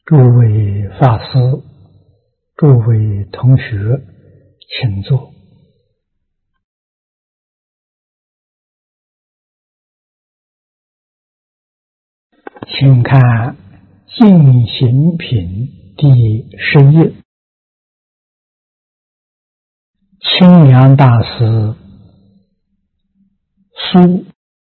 诸位法师，诸位同学，请坐。请看《净行品》第10页，清凉大师书。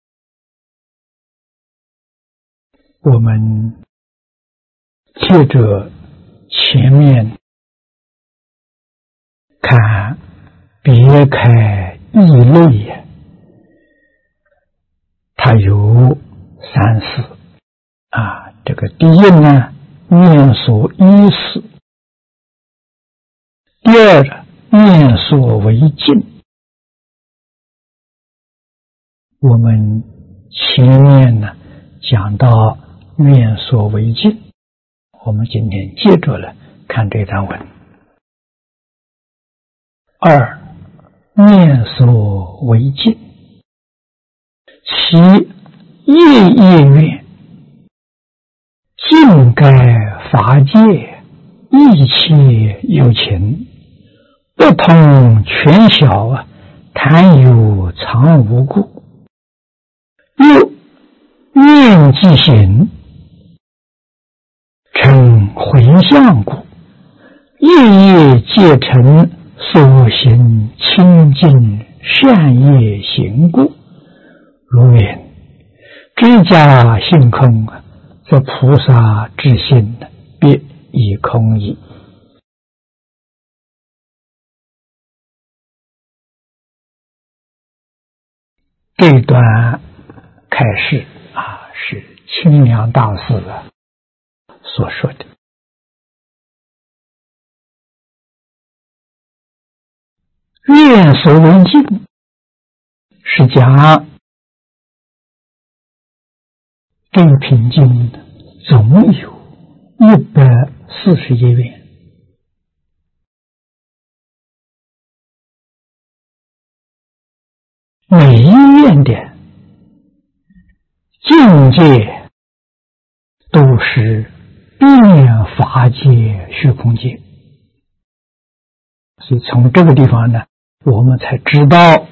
我们接着前面看别开异类，它有3事这个第一呢，念所依事；第二，念所为境。我们前面呢讲到念所为境，我们今天接着了看这段文。二，念所为境，其业业愿，尽该法界，一切有情，不通权小，谈有常无故。又念即行，成回向故，业业皆成所行清净善业行故。如云知假性空，则菩萨之心别以空矣。这段开示是清凉大师所说的。愿所为境是讲这个品经总有141愿，每一愿的境界都是遍法界虚空界，所以从这个地方呢，我们才知道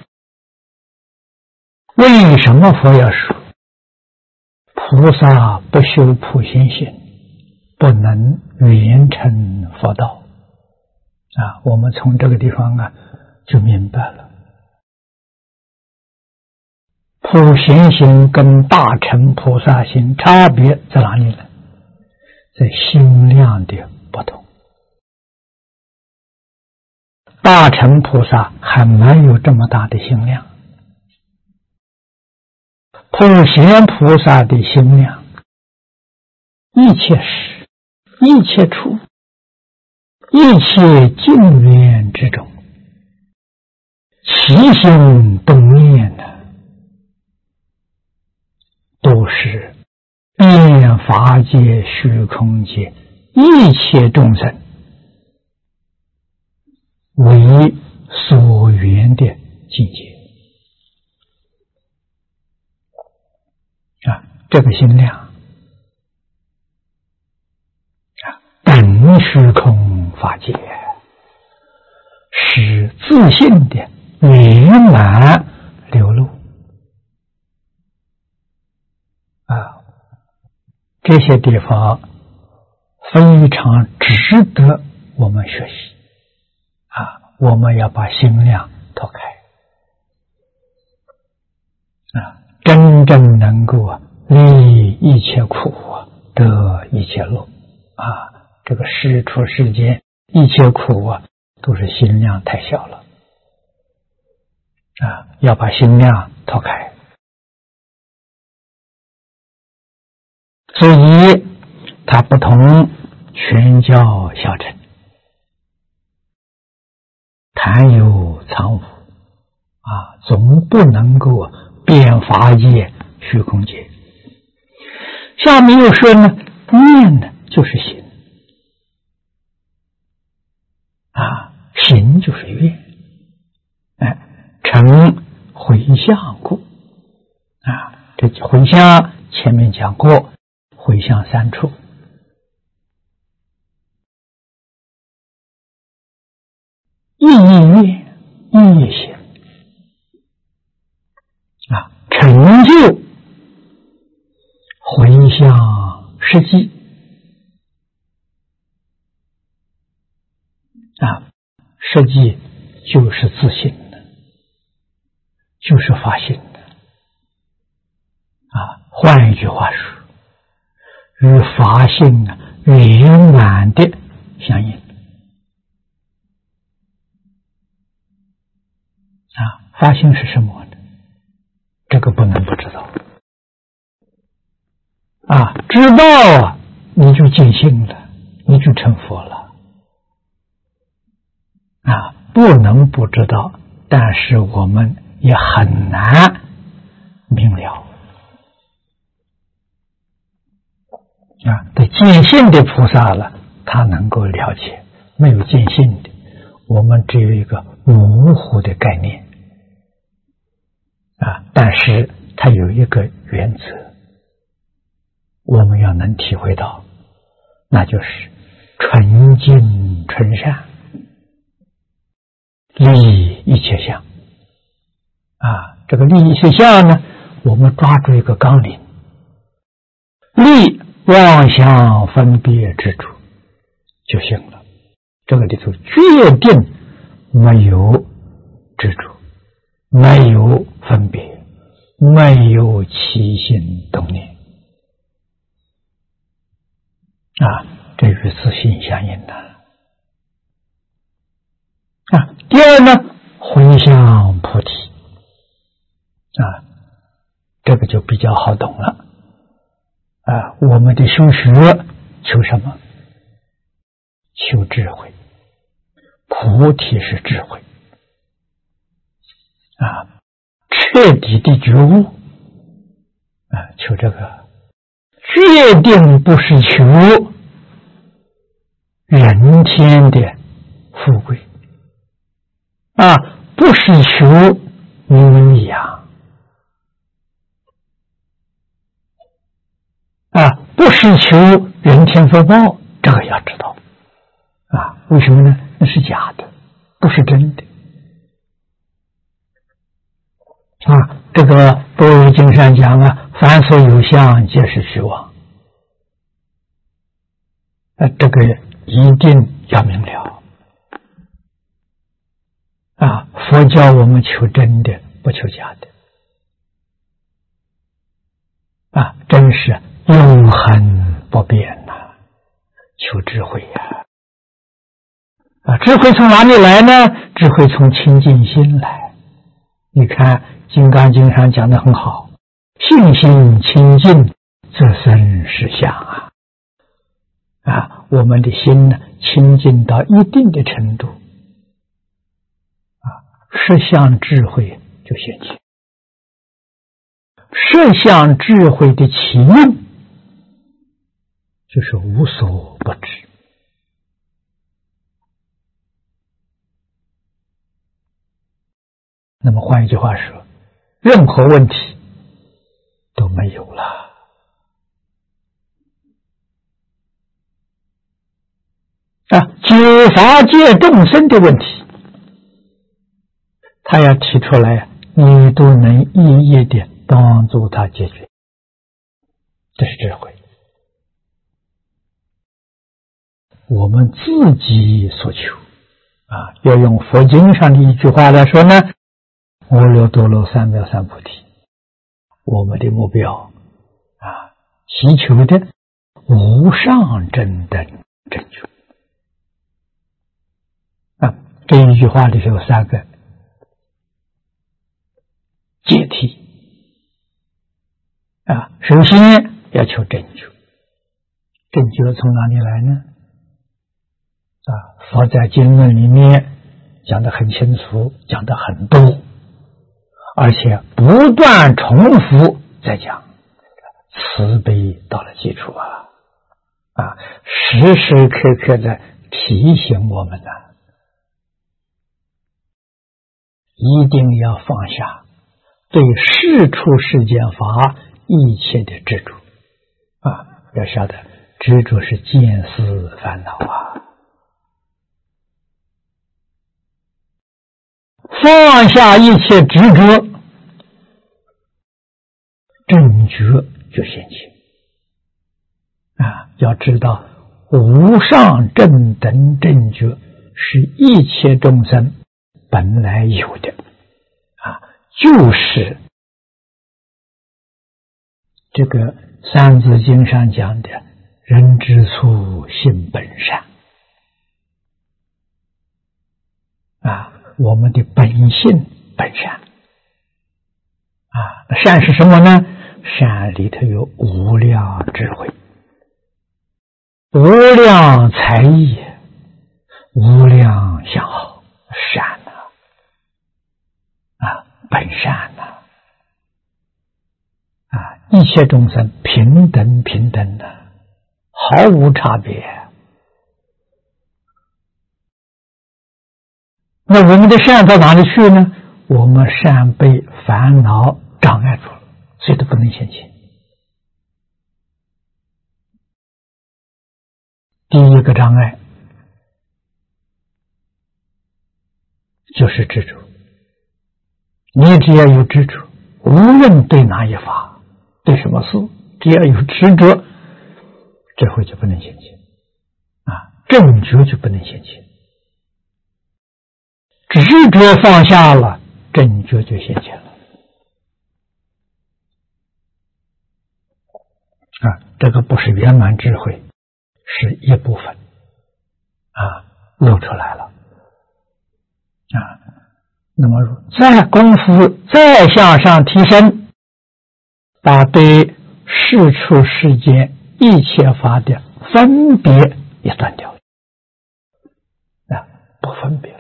为什么佛要说菩萨不修普贤行，不能圆成佛道我们从这个地方就明白了，普贤行跟大乘菩萨行差别在哪里呢？在心量的不同。大乘菩萨还没有这么大的心量，普贤菩萨的心量，一切时、一切处、一切境缘之中，起心动念都是遍法界虚空界一切众生为所缘的境界这个心量等虚空法界，是自信的圆满流露这些地方非常值得我们学习我们要把心量拓开真正能够离一切苦得一切乐这个世出世间一切苦都是心量太小了要把心量拓开。所以它不同全教小乘，谈有常无总不能够遍法界虚空界。下面又说呢，念呢就是行行就是愿成回向故这回向前面讲过，回向3处业行成就回向实际实际就是自信的，就是发心的换一句话说，与发心圆满的相应发心是什么呢？这个不能不知道知道你就尽信了，你就成佛了不能不知道，但是我们也很难明了对见性的菩萨了，他能够了解；没有见性的，我们只有一个模糊的概念但是它有一个原则，我们要能体会到，那就是纯净纯善，利一切相这个利一切相呢，我们抓住一个纲领，利妄想分别之处就行了。这个里头决定没有执着，没有分别，没有起心动念这与自信相应的第二呢，回向菩提这个就比较好懂了我们的修学求什么？求智慧，菩提是智慧彻底的觉悟求这个，决定不是求人天的富贵不是求名闻利养不是求人天福报，这个要知道为什么呢？那是假的，不是真的这个《般若经》上讲凡所有相，皆是虚妄这个一定要明了佛教我们求真的，不求假的真是永恒不变求智慧智慧从哪里来呢？智慧从清净心来。你看《金刚经》上讲得很好，信心清净则生实相我们的心呢，清净到一定的程度实相智慧就显现。实相智慧的起用就是无所不知那么换一句话说，任何问题都没有了九法界众生的问题他要提出来，你都能一一的帮助他解决，这是智慧。我们自己所求要用佛经上的一句话来说呢，阿耨多罗三藐三菩提，我们的目标祈求的无上正等正觉这一句话里头有三个阶梯首先要求正觉，正觉从哪里来呢？佛在经论里面讲得很清楚，讲得很多，而且不断重复在讲，慈悲到了基础时时刻刻的提醒我们一定要放下对世出世间法一切的执着要晓得执着是见思烦恼放下一切执着，正觉就现前。要知道无上正等正觉是一切众生本来有的，就是这个三字经上讲的人之初性本善。我们的本性本善。善是什么呢？善里头有无量智慧，无量才艺，无量相好，善本善一切众生平等平等的，毫无差别。那我们的善到哪里去呢？我们善被烦恼障碍住了，所以都不能现前。第一个障碍就是执着。你只要有执着，无论对哪一法，对什么事，只要有执着，智慧就不能现前，正觉就不能现前。执着放下了，正觉就现前了。这个不是圆满智慧，是一部分露出来了。那么再功夫再向上提升，把对世出世间一切法的分别也断掉了，不分别了。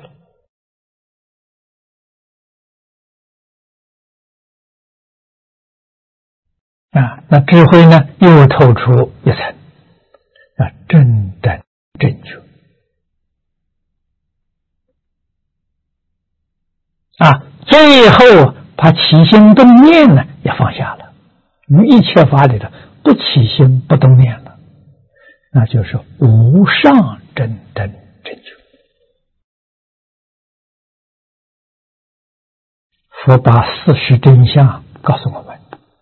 那智慧呢，又透出一层，正等正觉。最后把起心动念呢也放下了。一切法里头不起心不动念了，那就是无上正等正觉。佛把事实真相告诉我们，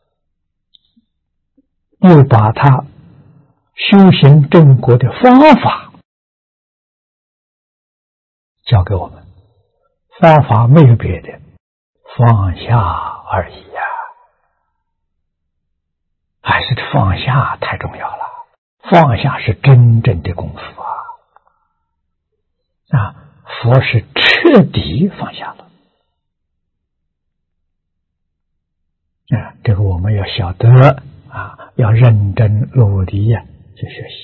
又把他修行正果的方法教给我们。方法没有别的，放下而已还是放下太重要了。放下是真正的功夫佛是彻底放下了。这个我们要晓得要认真努力去学习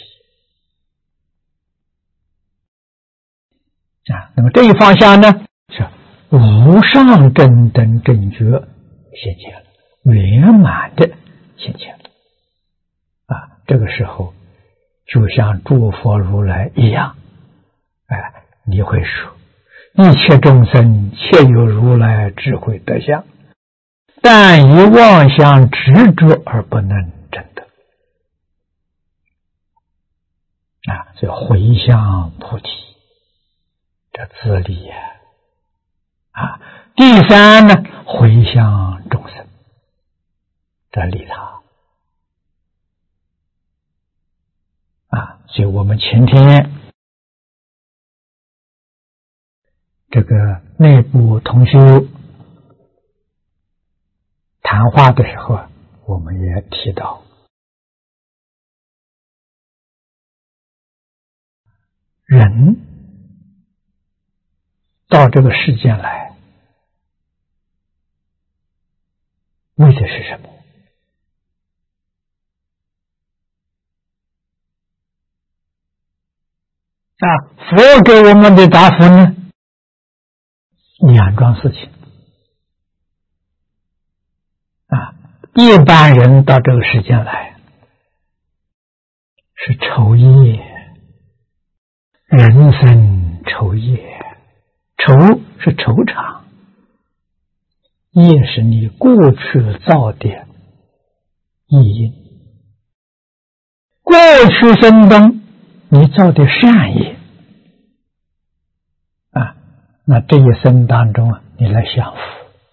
那么这一放下呢，是无上正等正觉现前了，圆满的现前了这个时候就像诸佛如来一样你会说一切众生皆有如来智慧德相，但以妄想执着而不能证得所以回向菩提，这自利第三呢，回向众生，这利他所以我们前天这个内部同修谈话的时候我们也提到，人到这个世间来为的是什么？佛给我们的答复呢，两桩事情一般人到这个世间来是酬业，人生酬业，酬是酬偿，业是你过去造的业因，过去生中你造的善业那这一生当中你来享福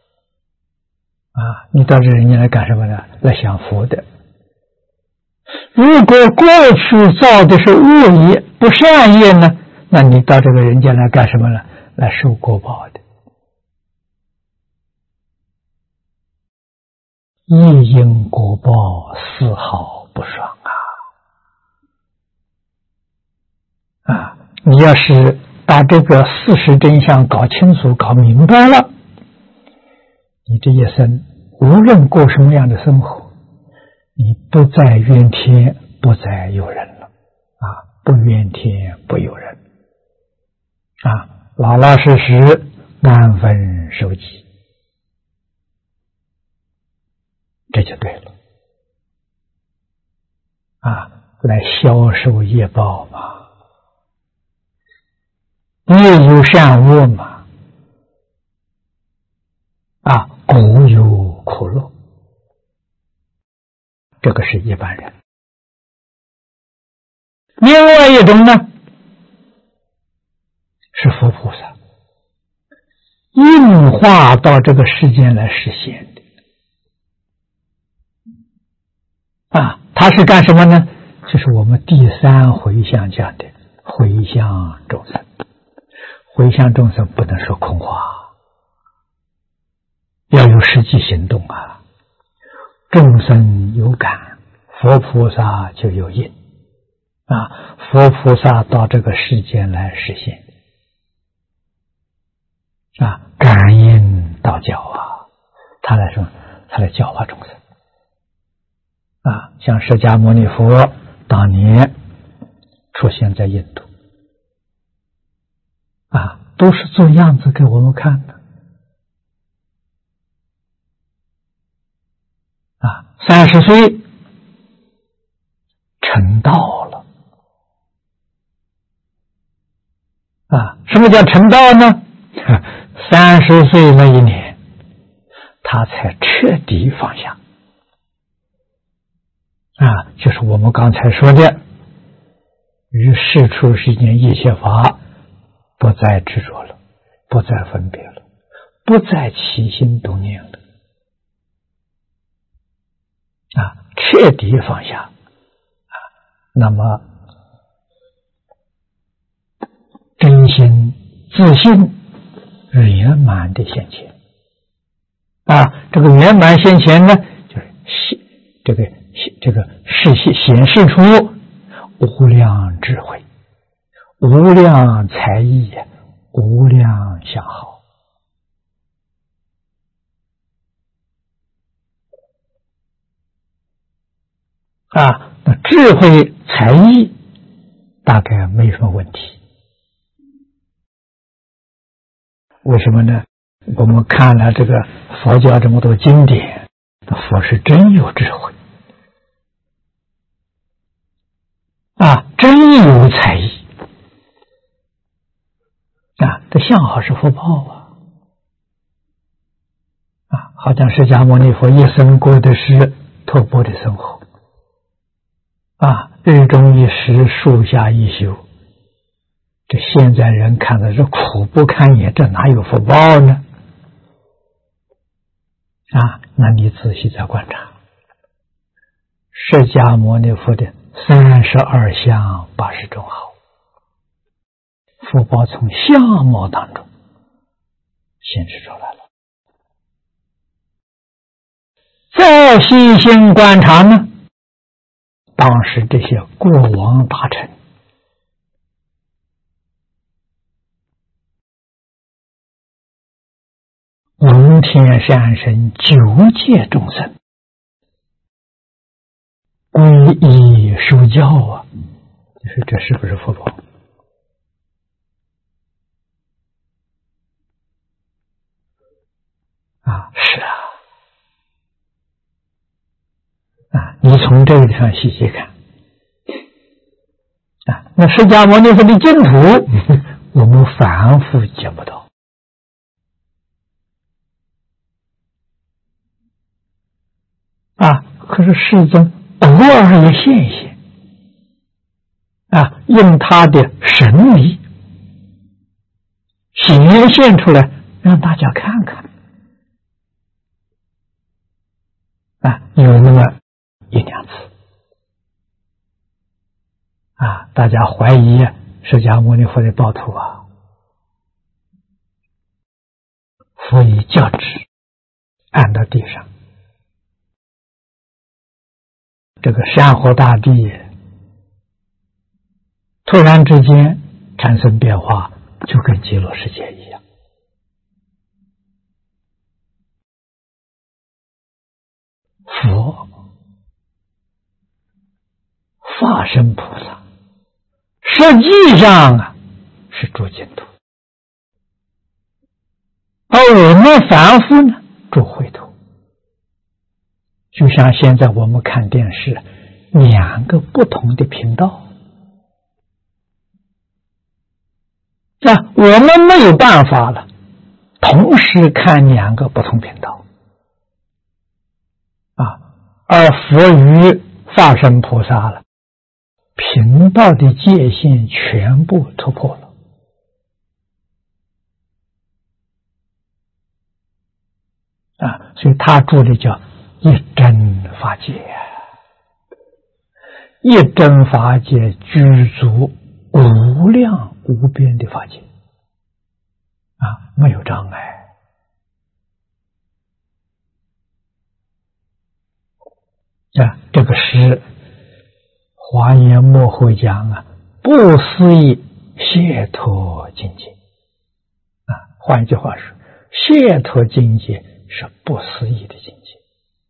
啊！你到这人家来干什么呢？来享福的。如果过去造的是恶业、不善业呢，那你到这个人间来干什么呢？来受果报的。业因果报丝毫不爽啊！你要是把这个事实真相搞清楚、搞明白了，你这一生无论过什么样的生活，你不再怨天，不再尤人了啊！不怨天，不尤人啊！老老实实安分守己，这就对了啊！来消受业报嘛。业有善恶嘛，啊，果有苦乐，这个是一般人。另外一种呢，是佛菩萨应化到这个世间来实现的啊，他是干什么呢？就是我们第三回向讲的回向众生。回向众生不能说空话，要有实际行动啊！众生有感，佛菩萨就有应啊！佛菩萨到这个世间来实现啊，感应道教啊，他来说，他来教化众生啊！像释迦牟尼佛当年出现在印度。啊，都是做样子给我们看的啊！30岁成道了啊！什么叫成道呢？30岁那一年，他才彻底放下啊！就是我们刚才说的，于世出世间一切法。不再执着了，不再分别了，不再起心动念了啊！彻底放下啊！那么真心自信圆满的现前啊！这个圆满现前呢，就是这个显示出无量智慧。无量才艺，无量相好啊！那智慧才艺大概没什么问题。为什么呢？我们看了这个佛教这么多经典，佛是真有智慧啊，真有才艺。啊，这相好是福报啊！好像释迦牟尼佛一生过的是托钵的生活啊，日中一食，树下一宿。这现在人看的是苦不堪言，这哪有福报呢？啊，那你仔细再观察，释迦牟尼佛的32相80种好。福报从相貌当中显示出来了。再细心观察呢，当时这些国王大臣龙天善神9界众生皈依受教啊，这是不是福报？啊，是啊，你从这个地方细细看啊，那释迦牟尼佛的净土，我们反复见不到啊，可是世尊偶尔也现一现啊，用他的神力显现出来， 让大家看看有那么一两次大家怀疑释迦牟尼佛的报徒佛以教旨按到地上，这个山河大地突然之间产生变化，就跟极乐世界一样。佛法身菩萨实际上是住净土，而我们凡夫呢住秽土。就像现在我们看电视，两个不同的频道我们没有办法了同时看两个不同频道而佛与法身菩萨了，频道的界限全部突破了所以他住的叫一真法界，一真法界具足无量无边的法界没有障碍这个是华严幕后讲不思议解脱境界换一句话说，解脱境界是不思议的境界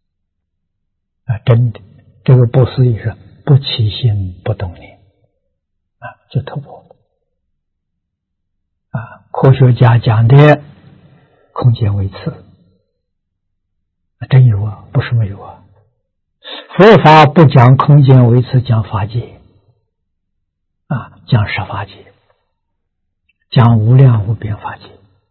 真的，这个不思议是不起心不动念就突破了科学家讲的空间维次真有不是没有佛法不讲空间维次，讲法界讲十法界，讲无量无边法界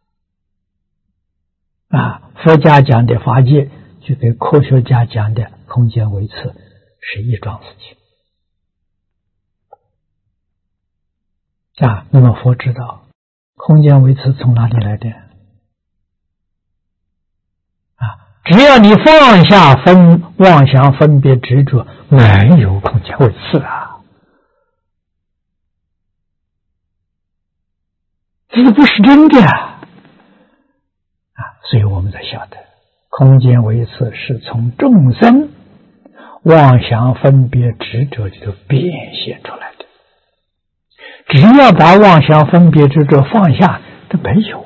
佛家讲的法界就跟科学家讲的空间维次是一桩事情那么佛知道空间维次从哪里来的只要你放下妄想分别执着，没有空间维次这个不是真的所以我们才晓得空间维次是从众生妄想分别执着里头变现出来的，只要把妄想分别执着放下，都没有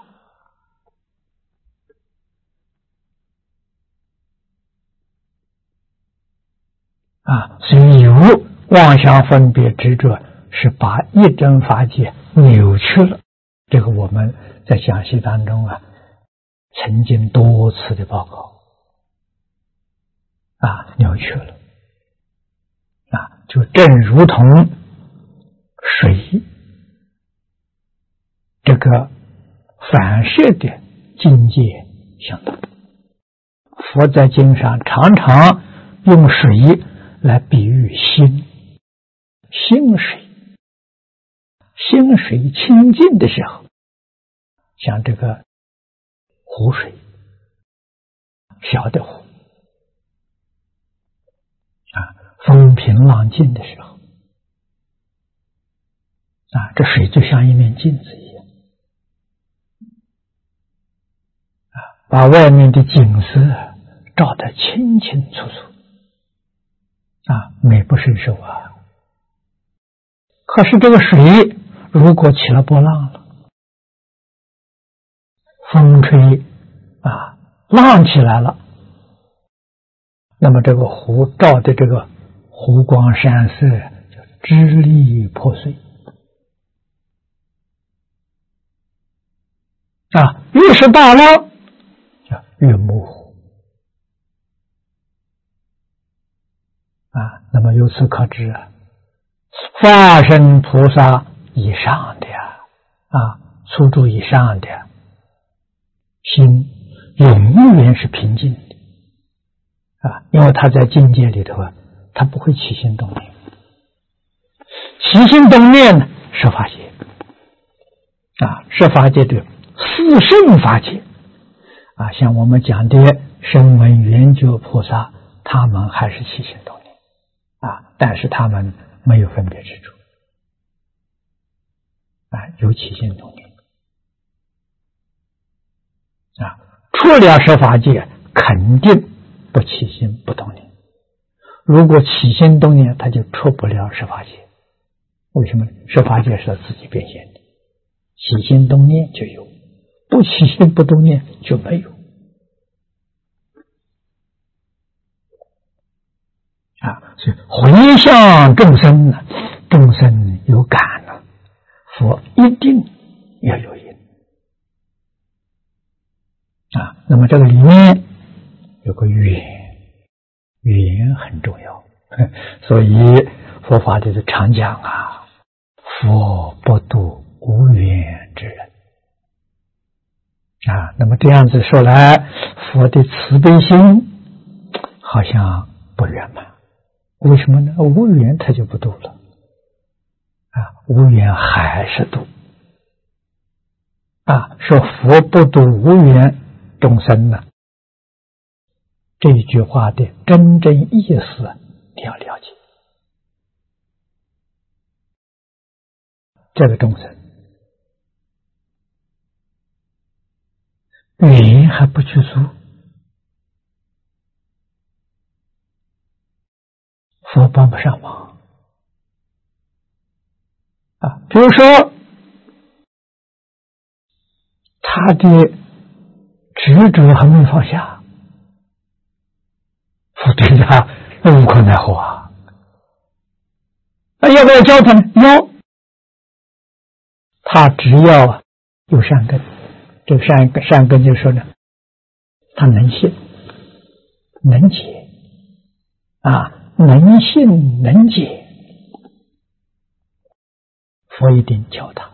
所以有妄想分别执着是把一真法界扭曲了，这个我们在讲习当中曾经多次的报告扭曲了就正如同水这个反射的境界相当。佛在经上常常用水来比喻心水，心水清净的时候，像这个湖水，小的湖风平浪静的时候这水就像一面镜子一样把外面的景色照得清清楚楚美不胜收可是这个水如果起了波浪了，风吹浪起来了，那么这个湖照的这个湖光山色就支离破碎越是大浪就越模糊那么由此可知法身菩萨以上的初住以上的心永远是平静的因为他在境界里头他不会起心动念，起心动念呢是法界是法界的四圣法界啊，像我们讲的声闻缘觉菩萨，他们还是起心动念啊，但是他们没有分别执着啊，有起心动念啊，出了十法界肯定不起心不动念。如果起心动念，他就出不了十法界。为什么？十法界是他自己变现的，起心动念就有，不起心不动念就没有啊。所以回向众生呢，众生有感了，佛一定要有因啊。那么这个里面有个缘，缘很重要，所以佛法就是常讲啊，佛不度无缘之人啊。那么这样子说来，佛的慈悲心好像不圆满。为什么呢？无缘他就不度了啊，无缘还是度啊。说佛不度无缘众生呢，这一句话的真正意思你要了解。这个众生缘还不具足，佛帮不上忙啊。比如说他的执着还没放下，佛对他无可奈何啊。那要不要教他呢？要。他只要有善根，这个善根就是说呢，他能信能解啊，能信能解，佛一定教他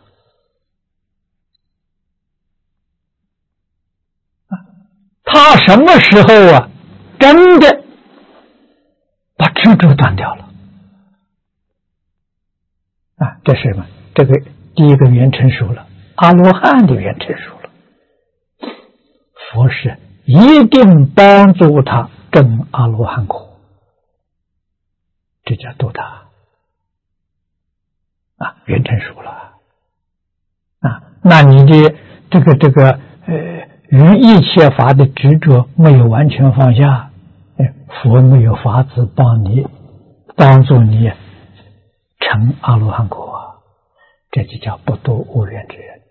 啊。他什么时候啊真的把执着断掉了啊？这是什么？这个第一个缘成熟了，阿罗汉的缘成熟了，佛是一定帮助他证阿罗汉果，这叫度他啊，缘成熟了啊。那你的这个于一切法的执着没有完全放下，佛没有法子帮助你成阿罗汉果，这就叫不度无缘之人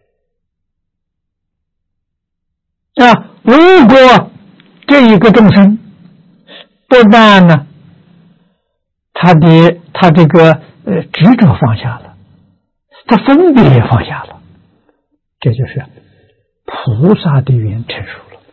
啊。如果这一个众生不但呢他这个执着放下了，他分别也放下了，这就是菩萨的缘成熟了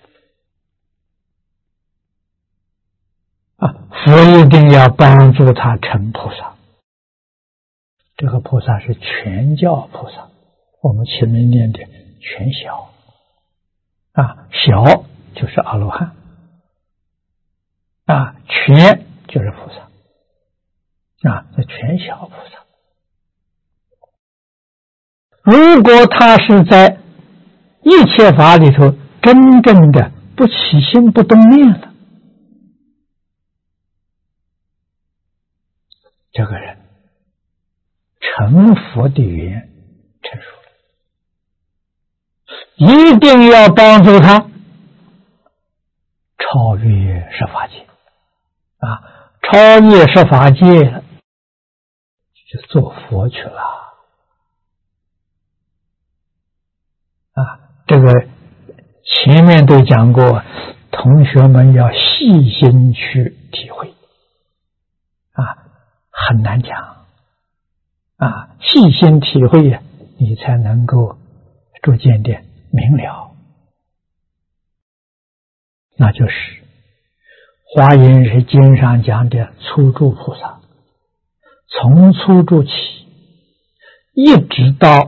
啊。佛一定要帮助他成菩萨，这个菩萨是全教菩萨，我们前面念的全小啊，小就是阿罗汉啊，全就是菩萨啊，这全小菩萨。如果他是在一切法里头真正的不起心不动念了，这个人成佛的缘成熟了，一定要帮助他超越十法界啊，超越十法界了就做佛去了啊。这个前面都讲过，同学们要细心去体会啊，很难讲啊，细心体会呀，你才能够逐渐的明了。那就是华严是经上讲的初住菩萨，从初住起一直到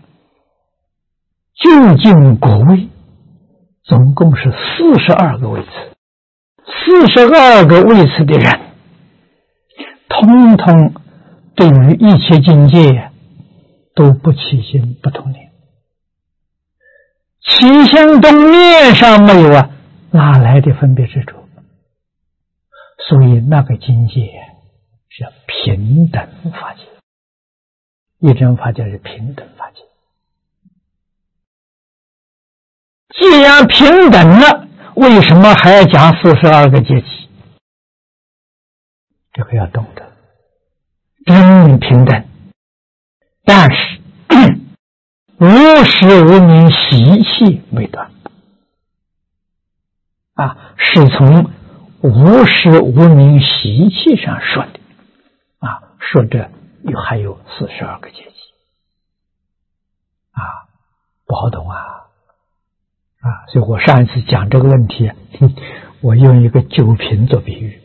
究竟果位，总共是42个位次，42个位次的人通通对于一切境界都不起心不动念， 起心动念上没有啊，哪来的分别执着？所以那个境界是平等法界，一真法界是平等法界。既然平等了，为什么还要讲42个阶级？这个要懂得，真平等，但是无始无明习气未断啊，是从无始无明习气上说的啊，说这还有42个阶级啊，不好懂啊。所以我上一次讲这个问题，我用一个酒瓶做比喻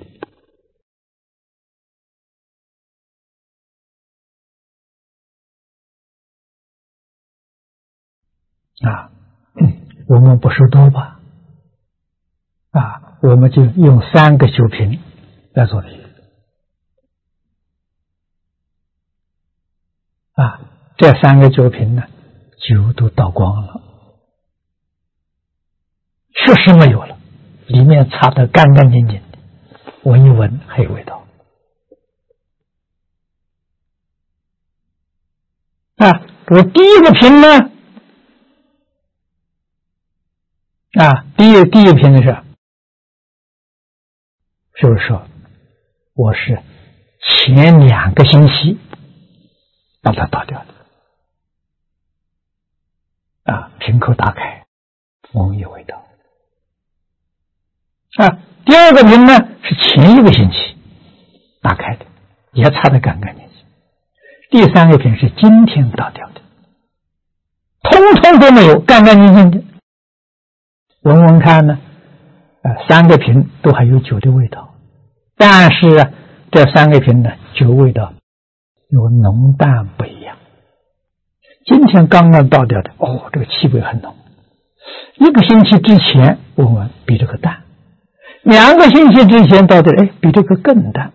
啊，我们不说多吧啊，我们就用3个酒瓶来做比喻啊，这3个酒瓶呢，酒都倒光了。确实没有了，里面擦得干干净净的，闻一闻还有味道啊。我第一个瓶呢啊，第一个瓶的是不是说我是前2个星期把它倒掉的啊，瓶口打开闻有味道啊，第2个瓶呢是前1个星期打开的，也擦得干干净净。第3个瓶是今天倒掉的，通通都没有，干干净净的。闻闻看呢，3个瓶都还有酒的味道，但是这3个瓶呢，酒味道有浓淡不一样。今天刚刚倒掉的，这个气味很浓。1个星期之前闻闻比这个淡。2个星期之前倒的，比这个更淡。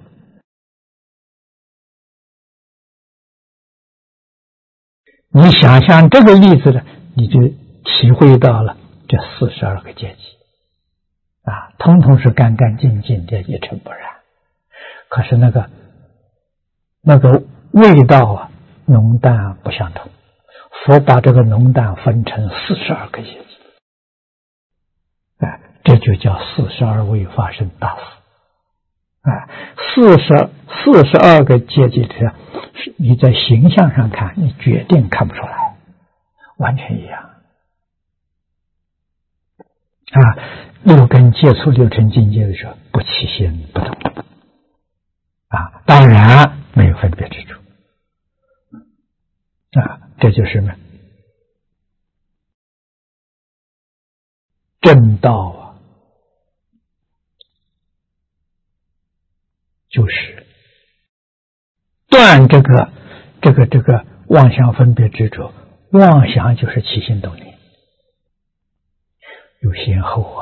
你想象这个例子呢，你就体会到了这42个阶级啊，通通是干干净净的，一尘不染。可是那个味道啊，浓淡不相同。佛把这个浓淡分成42个阶级。这就叫42位法身大士42个阶级的，你在形象上看，你决定看不出来，完全一样6根接触6尘境界的时候，不起心不动当然没有分别之处这就是呢正道就是断这个妄想分别执着。妄想就是起心动念，有先后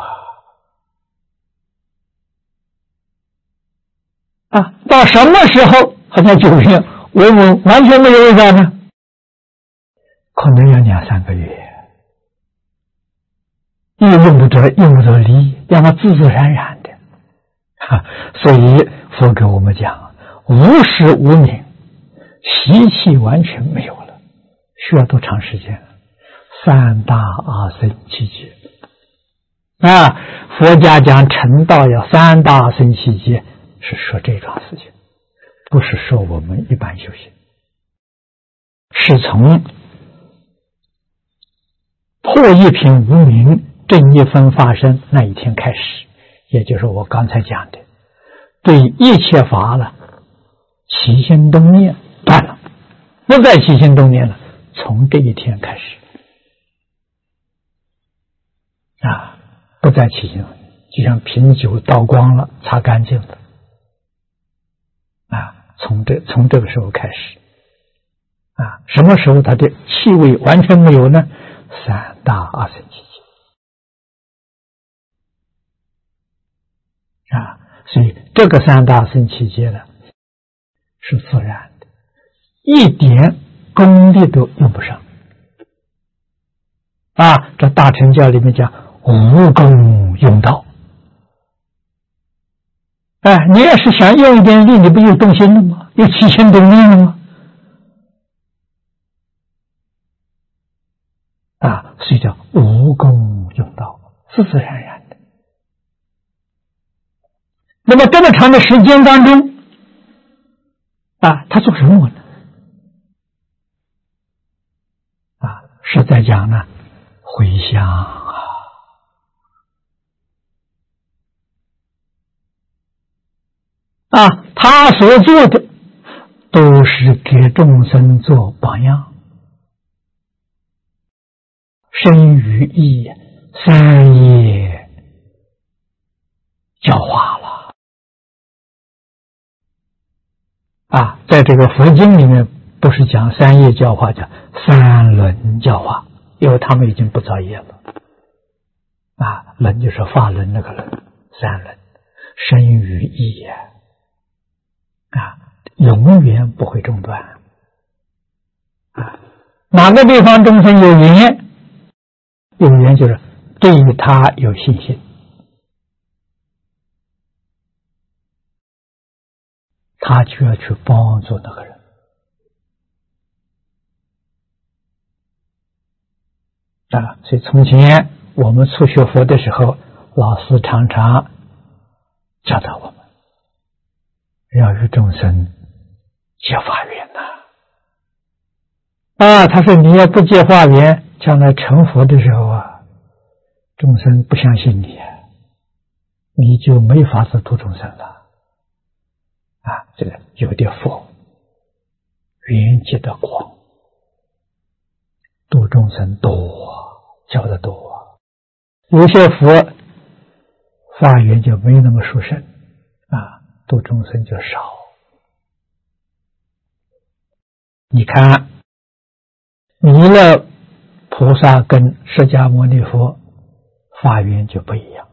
到什么时候好像酒瓶完全没有味道呢？可能要2-3个月，用不得力，让它自自然然的所以佛给我们讲，无始无明，习气完全没有了，需要多长时间？3大阿僧祇劫佛家讲成道要3大阿僧祇劫，是说这桩事情，不是说我们一般修行，是从破一品无明，正一分发生那一天开始，也就是我刚才讲的，对一切法了，起心动念断了，不再起心动念了，从这一天开始不再起心动念，就像瓶酒倒光了，擦干净了从这个时候开始什么时候它的气味完全没有呢？3大阿僧祇劫所以这个3大阿僧祇劫呢是自然的，一点功力都用不上这大乘教里面讲无功用道。你要是想用一点力，你不就动心了吗？又起心动念了吗？所以叫无功用道，自自然然的。那么这么长的时间当中，他做什么呢？是在讲呢回向他所做的都是给众生做榜样，身语意三业教化了在这个佛经里面不是讲三业教化，讲三轮教化，因为他们已经不造业了轮就是法轮那个轮，三轮身语意永远不会中断哪个地方众生有缘，有缘就是对他有信心，他就要去帮助那个人所以从前我们初学佛的时候，老师常常教导我们要与众生结法缘他说你要不结法缘，将来成佛的时候众生不相信你，你就没法子度众生了这个有的佛缘结的广，度众生多，教的多有些佛法缘就没那么殊胜度众生就少。你看弥勒菩萨跟释迦牟尼佛法缘就不一样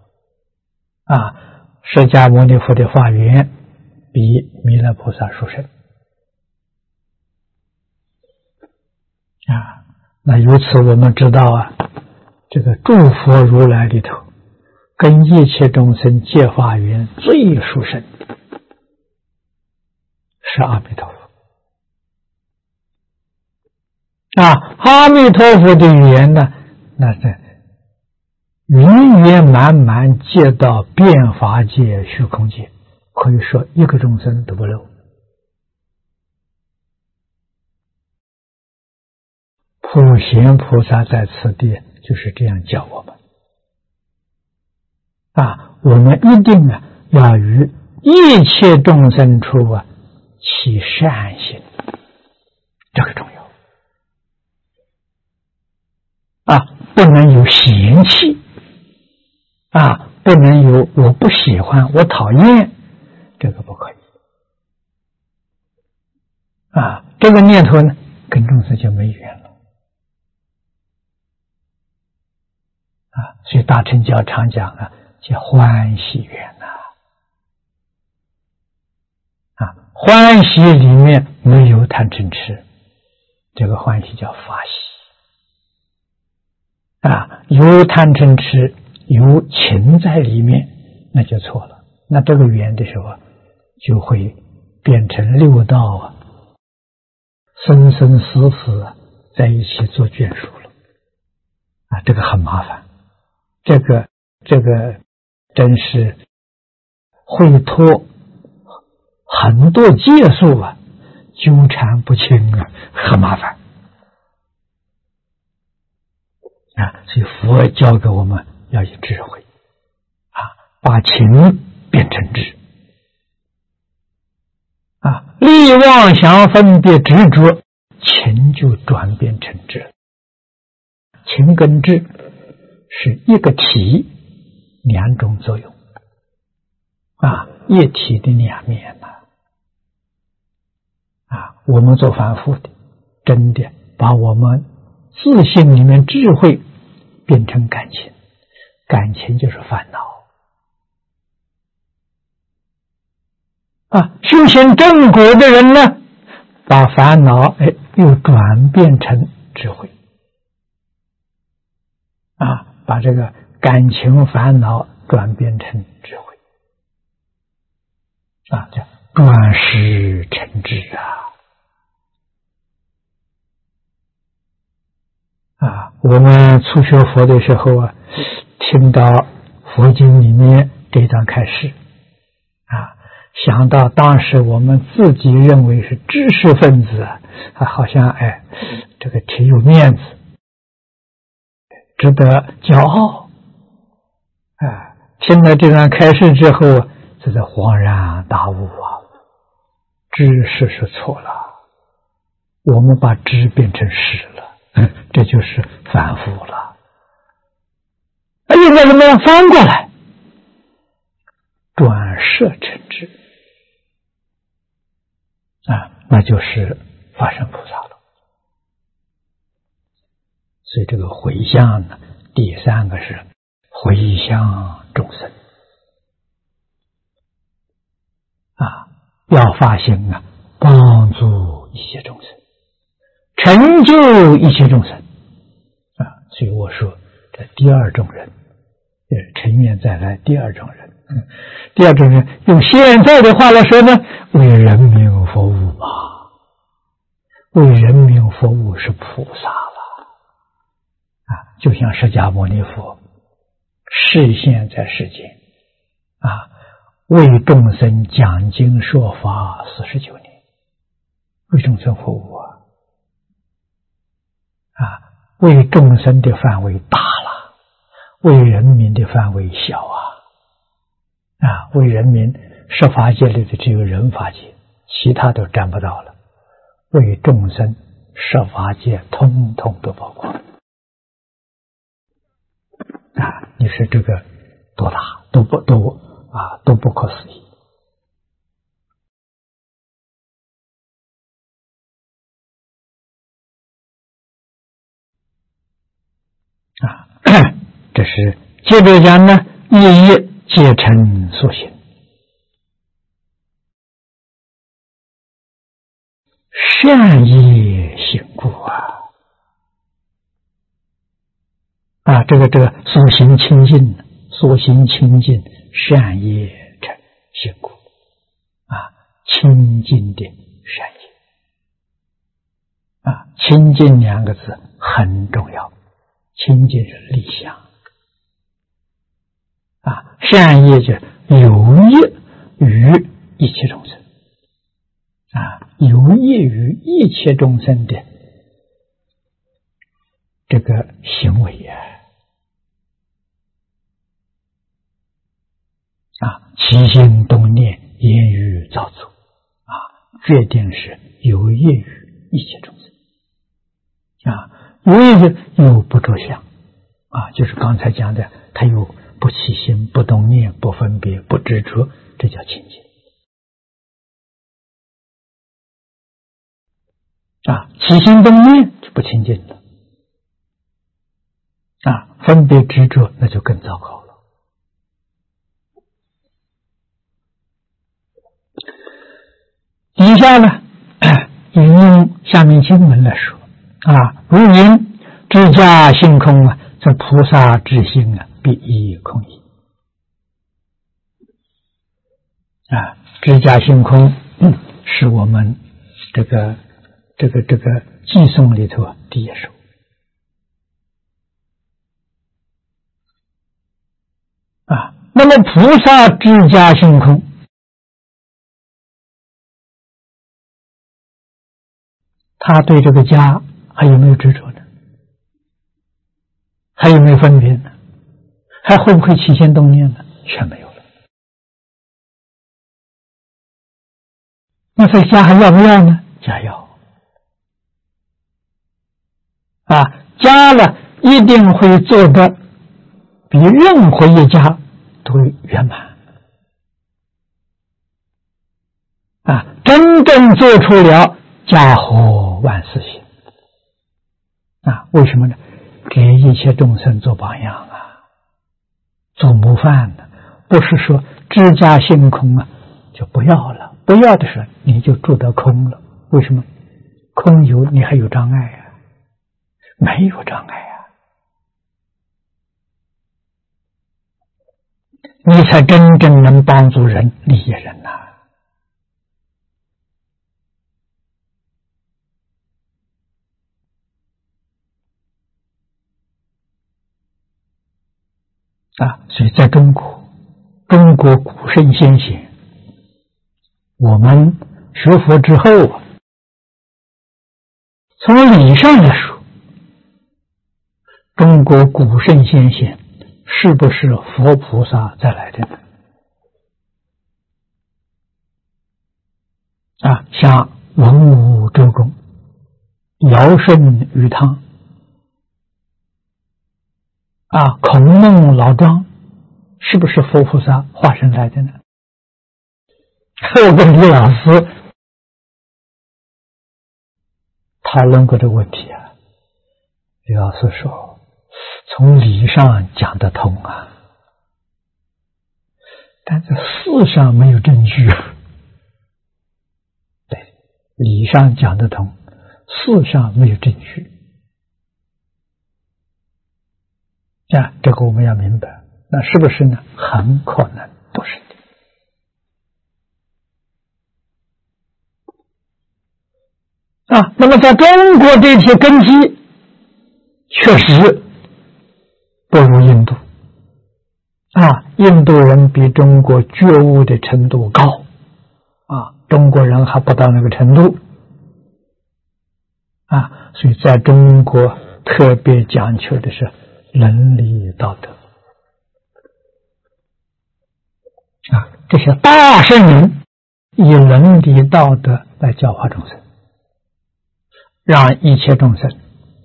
释迦牟尼佛的法缘比弥勒菩萨殊胜那由此我们知道这个诸佛如来里头跟一切众生结法缘最殊胜是阿弥陀佛阿弥陀佛的缘呢，那是圆圆满满接到变法界虚空界，可以说一个众生都不漏。普贤菩萨在此地就是这样教我们我们一定要与一切众生处起善心，这个重要不能有嫌弃不能有我不喜欢我讨厌，这个不可以这个念头呢跟众生就没缘了所以大乘教常讲叫欢喜缘欢喜里面没有贪嗔痴，这个欢喜叫法喜有贪嗔痴有情在里面，那就错了，那这个缘的时候就会变成六道生生死死在一起做眷属了这个很麻烦，这个真是会拖很多劫数纠缠不清很麻烦所以佛教给我们要有智慧把情变成智力妄想分别执着，情就转变成智。情跟智是一个体两种作用一体的两面我们做凡夫的真的把我们自信里面智慧变成感情，感情就是烦恼修行正果的人呢，把烦恼又转变成智慧把这个感情烦恼转变成智慧叫转识成智我们初学佛的时候听到佛经里面这段开示想到当时我们自己认为是知识分子好像这个挺有面子，值得骄傲听了这段开示之后，这是恍然大悟知识是错了，我们把知变成识了，这就是反复了。应该怎么样翻过来？转摄成智那就是法身菩萨了。所以这个回向呢，第三个是回向众生要发心帮助一切众生，成就一切众生所以我说这第二种人，成愿再来第二种人。第二种人用现在的话来说呢，为人民服务嘛，为人民服务是菩萨了就像释迦牟尼佛示现在世间为众生讲经说法49年，为众生服务为众生的范围大了，为人民的范围小为人民十法界里的只有人法界，其他都占不到了，为众生十法界通通都包括你说这个多大，都不可思议这是接着讲呢，业皆成所行，善业行故这个所行清净，所行清净，善业成行故清净的善业清净两个字很重要，清净是理想善业就有益于一切众生有益于一切众生的这个行为起心动念言语造作决定是有益于一切众生有益的有不着相就是刚才讲的，他有不起心不动念不分别不执着，这叫清净起心动念就不清净了分别执着那就更糟糕了。以下呢引用下面经文来说如云知家性空则菩萨之心必亦空矣知家性空是我们这个偈颂里头第一首那么菩萨知家性空，他对这个家还有没有执着呢？还有没有分别呢？还会不会起心动念呢？全没有了。那这家还要不要呢？家要家了一定会做得比任何一家都圆满真正做出了家和万事兴为什么呢？给一切众生做榜样做模范的，不是说知家性空就不要了，不要的时候你就住得空了。为什么？空有你还有障碍没有障碍你才真正能帮助人、利益人呐。所以在中国古圣先贤，我们学佛之后从理上来说，中国古圣先贤是不是佛菩萨再来的呢？像文武周公、尧舜禹汤孔孟老庄，是不是佛菩萨化身来的呢？我跟李老师讨论过这个问题李老师说，从理上讲得通但是事上没有证据对，理上讲得通，事上没有证据这个我们要明白，那是不是呢？很可能不是的那么在中国这些根基确实不如印度印度人比中国觉悟的程度高中国人还不到那个程度所以在中国特别讲求的是伦理道德这些大圣人以伦理道德来教化众生，让一切众生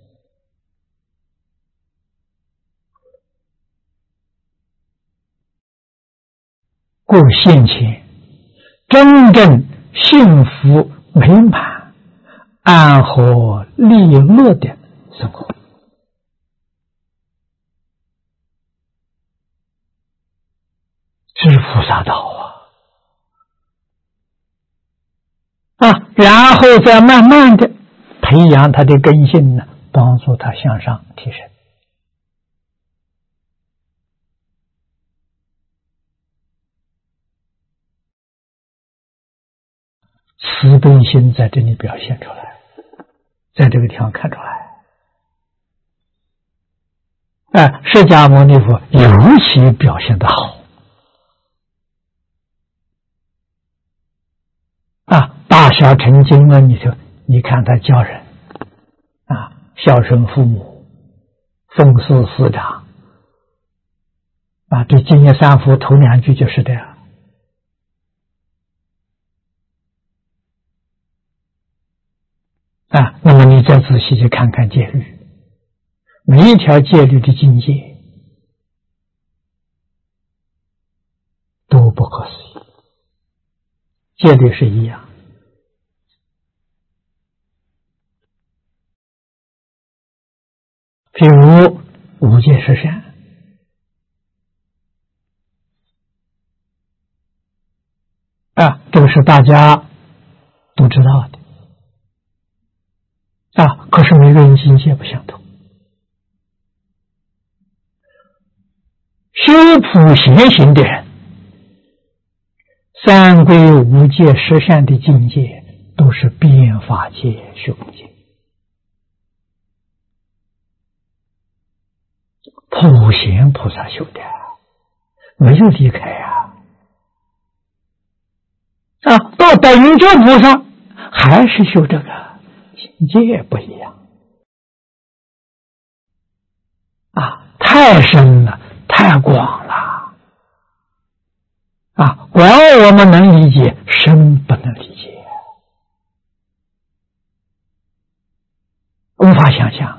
过现前真正幸福美满、安和利乐的生活是菩萨道然后再慢慢的培养他的根性呢，帮助他向上提升。慈悲心在这里表现出来，在这个地方看出来。释迦牟尼佛尤其表现得好大小乘经里头，你看他教人孝顺父母，奉事师长这净业三福头两句就是这样那么你再仔细去看看戒律，每一条戒律的境界都不可思议，戒律是一样。譬如五戒十善这个是大家都知道的可是每个人境界不相同。修普贤行的人，三归五戒十善的境界都是变法界、虚空界。普贤菩萨修的，没有离开到等觉菩萨还是修这个，境界不一样太深了，太广了广我们能理解，深不能理解，无法想象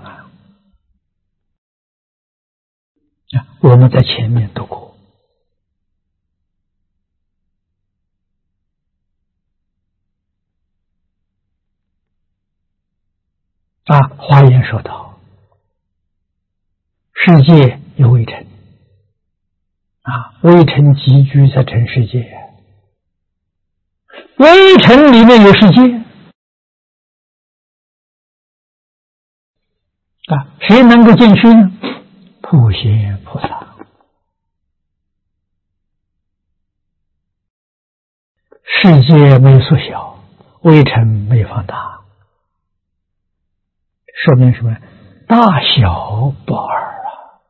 我们在前面读过华严说道，世界有微尘微尘集聚在尘世界，微尘里面有世界谁能够进去呢？普贤菩萨世界没缩小，微尘没放大，说明什么？大小不二啊！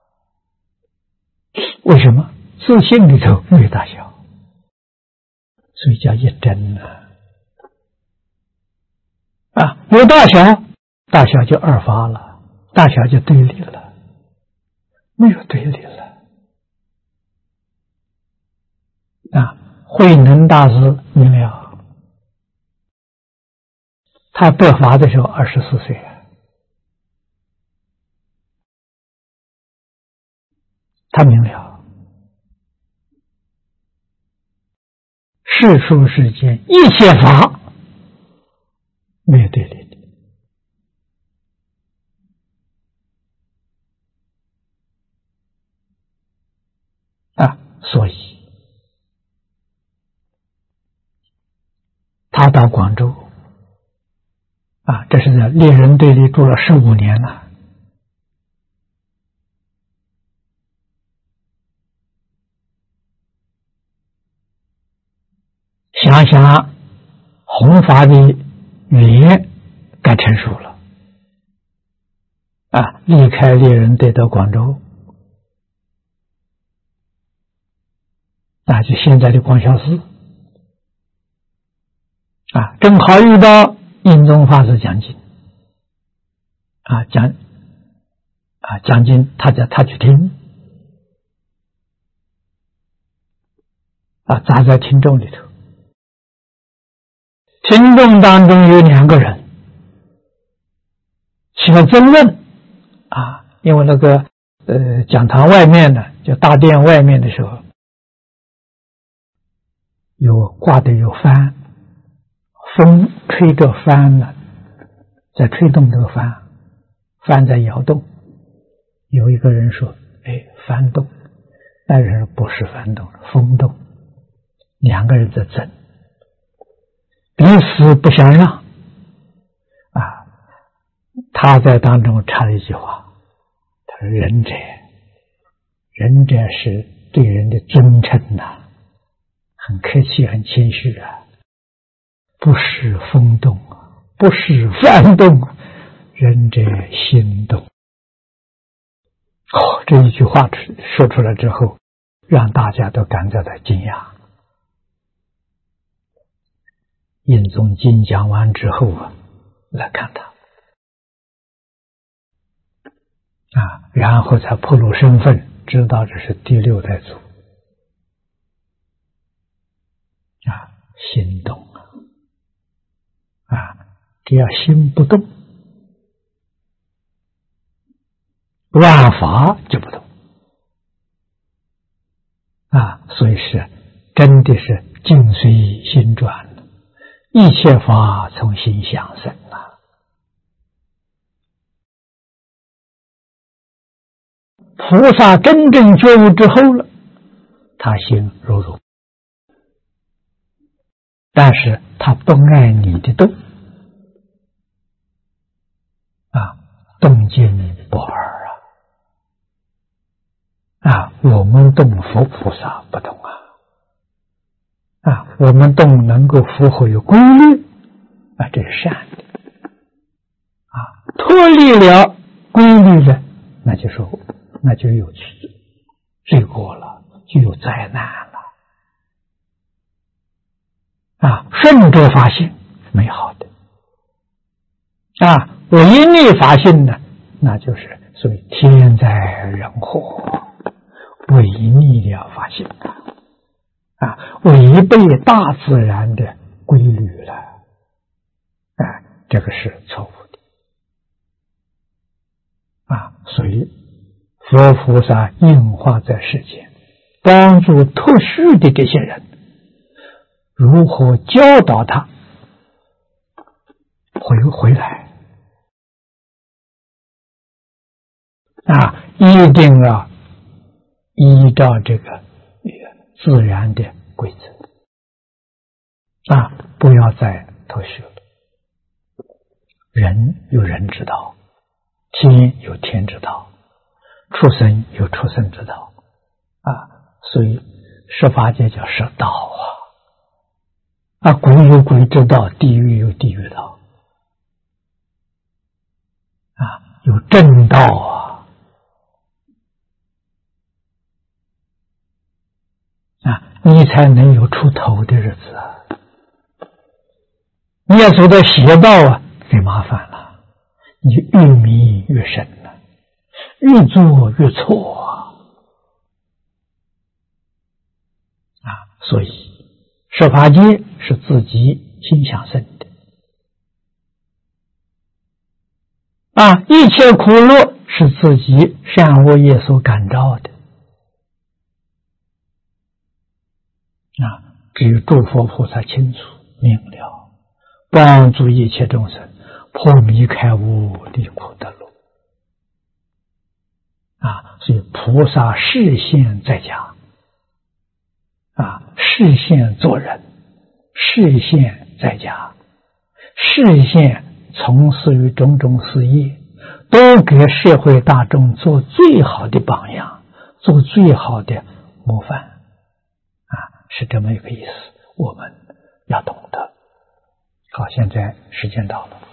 为什么？自性里头没有大小，所以叫一真啊！有大小，大小就二法了，大小就对立了，没有对立了啊！慧能大师明了，他得法的时候24岁啊，他明了世俗世间一切法没有对立的啊，所以他到广州啊，这是在猎人队里住了15年了。想想弘法的语言该成熟了啊！离开猎人队到广州啊，就现在的光孝寺啊，正好遇到印宗法师讲经啊，讲经，他去听啊，砸在听众里头。听众当中有2个人起了争论啊，因为那个讲堂外面呢，就大殿外面的时候，挂的有帆，风吹着帆呢，在吹动这个帆，帆在摇动。有一个人说：“哎，帆动。”那个人说：“不是帆动，风动。”2个人在争。彼此不相让啊！他在当中插了一句话，他说：“仁者是对人的尊称呐，很客气，很谦虚啊，不是风动，不是幡动，仁者心动。”这一句话说出来之后，让大家都感到了惊讶。印宗经讲完之后啊，来看他啊，然后才暴露身份，知道这是第6代祖啊，心动啊，只要心不动，万法就不动啊，所以是真的是境随心转。一切法从心想生啊！菩萨真正觉悟之后了，他心如如，但是他不爱你的动啊，动静不二啊！我们动，佛菩萨不动啊！我们动能够符合有规律啊，这是善的啊。脱离了规律了，那就有罪过了，就有灾难了啊。顺着发心，美好的啊；违逆发心呢，那就是所谓天灾人祸，违逆了发心啊，违背大自然的规律了啊，这个是错误的啊。所以佛菩萨应化在世间，帮助特殊的这些人，如何教导他回来啊，一定要依照这个自然的规则啊，不要再脱序了。人有人之道，天有天之道，畜生有畜生之道啊，所以十法界叫十道鬼有鬼之道，地狱有地狱道，有正道你才能有出头的日子你要走到邪道最麻烦了，你越迷越深了，越做越错所以设法界是自己心想生的一切苦乐是自己善恶业所感召的只有诸佛菩萨清楚明了，帮助一切众生破迷开悟，离苦得乐所以菩萨示现在家示现做人，示现在家，示现从事于种种事业，都给社会大众做最好的榜样，做最好的模范是这么一个意思，我们要懂得。好，现在时间到了。